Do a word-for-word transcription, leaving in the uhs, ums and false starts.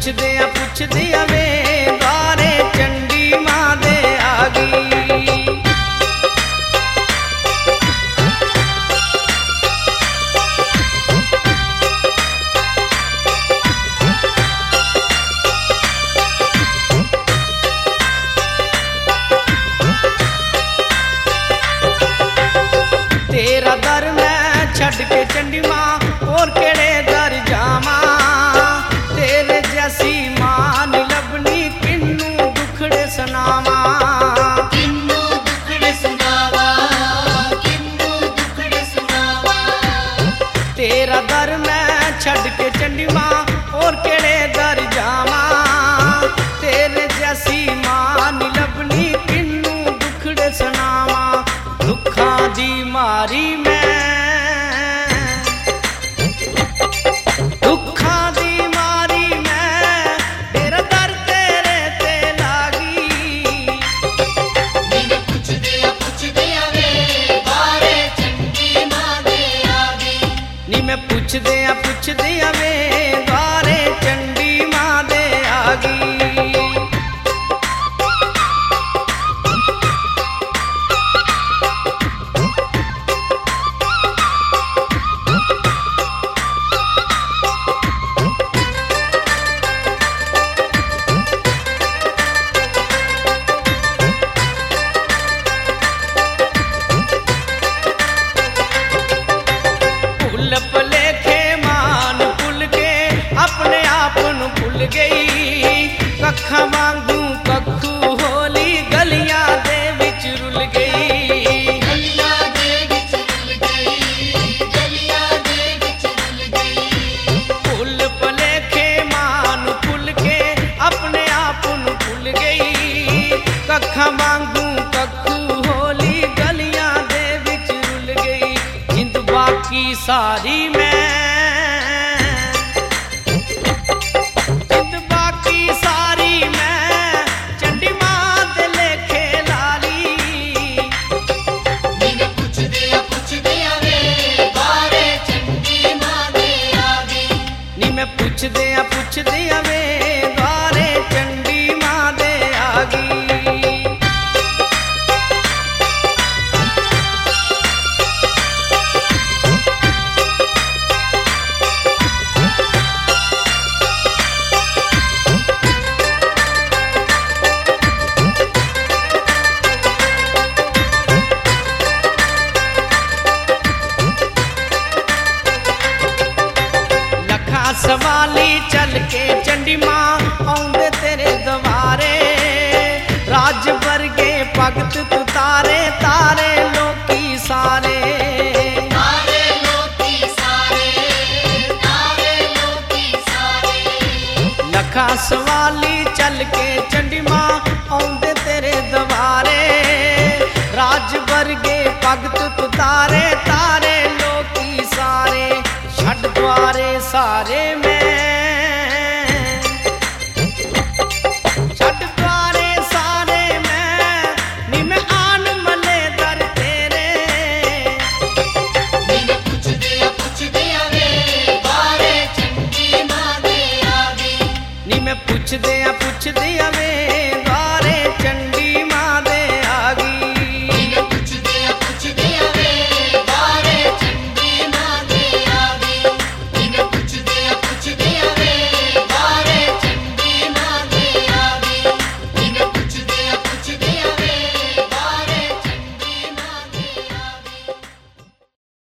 पुछदे आ पुछदे आ वे द्वारे चंडी मां दे आ गई। तेरा दर मैं छड़ के चंडी मां और केड़े दर जावा, तेरे जैसी मां नी लभनी किन्नू दुखड़े सुनावा। किन्नू दुखड़े सुनावा, किन्नू दुखड़े सुनावा। तेरा दर मैं छड़ के चंडी मां और केड़े दर जावा, तेरे जैसी मां नी लभनी किन्नू दुखड़े सुनावा। दुखा दी मारी मैं, दुखा दी मारी मैं, तेरा दर तेरे ते लागी। मैंने पुछ दिया पुछ दिया वे द्वारे चंडी मां दे आ गई। नी मैं पुछदे आ पुछदे आ वे द्वारे चंडी मां दे आ गई। भुलेखे मान भुल के अपने आप नू भुल गई, कखा वांगू कखू होली गलियां दे विच रुल गई। गलियां दे विच रुल गई, गलियां दे विच रुल गई। भुल भुलेखे मान भुल के अपने आप नू भुल गई, कखा वांगू कखू होली गलियां दे विच रुल गई। जिंद बाकी सारी मैं, जिंद बाकी सारी मैं चंडी मां दे लेखे लाली। मैंने पुछ दिया पुछ दिया वे द्वारे चंडी मां दे आ गई। नी मैं पुछदे आ पुछदे आ वे द्वारे चंडी मां दे आ गई। सवाली चल के चंडी मां आउंदे तेरे द्वारे, राज वर्गे भगत तू तारे तारे लोकी सारे। तारे लोकी सारे, तारे लोकी सारे। लखा सवाली चल के चंडी मां आउंदे तेरे द्वारे, राज वर्गे भगत तू तारे तारे लोकी सारे। छड़ द्वारे सारे में